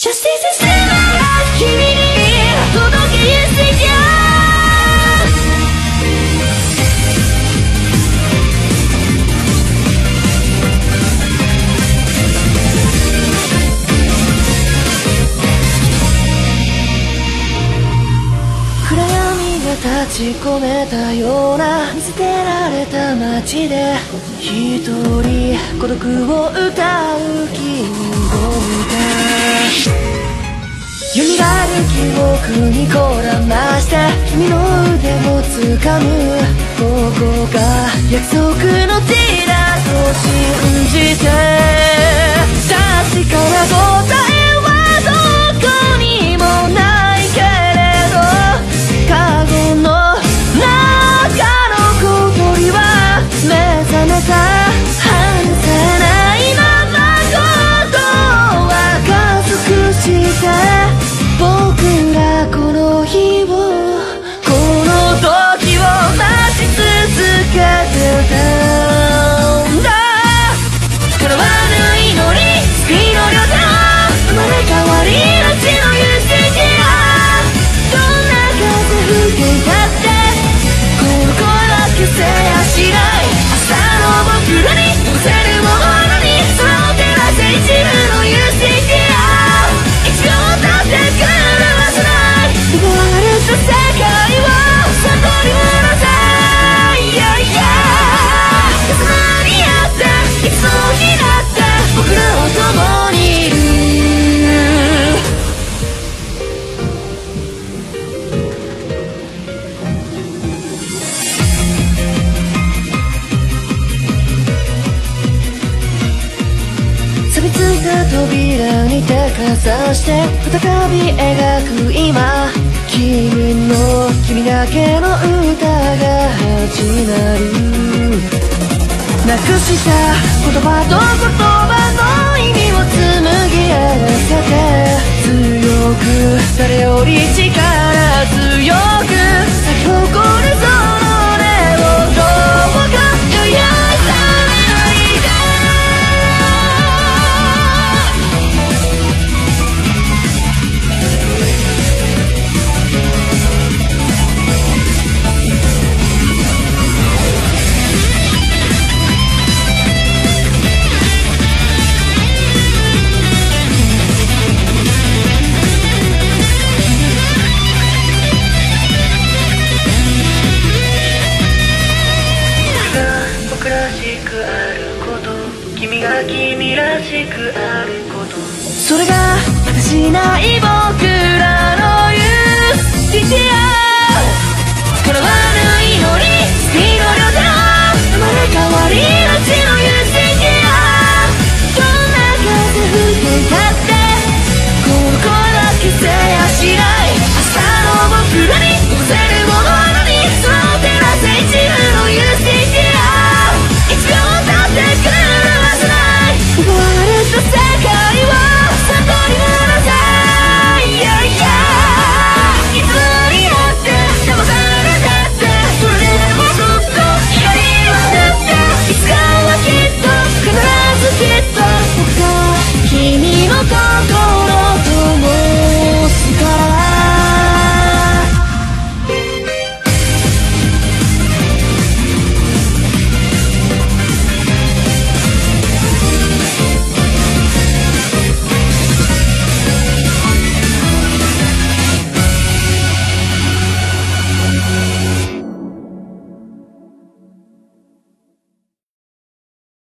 Justice is never 君に届け You say yeah立ち込めたような見捨てられた街で一人孤独を歌う君を見た蘇る記憶にこだまして君の腕を掴むここが約束の地だと信じて確かな答えはどこにもないけれどカゴの中の小鳥は目覚めた話せないままことは加速して僕らこの日をこの時を待ち続けてたんだ叶わぬ祈り救いの旅程生まれ変わり街の勇気やどんな風吹けたって心は消せやしない明日の僕らに乗せるものに空を照らせ一部の勇気や一応立ってくるはずない奪われた世界を悟り戻せ Yeah yeah いつまにあっていつの日だって僕らは共にいる錆びついた扉に手かざして再び描く今君だけの歌が始まるなくした言葉と言葉の意味を紡ぎ合わせて強く誰より力強く咲き誇るその音をどうか余裕されないで君らしくあることそれが果てしない僕らのユーティティア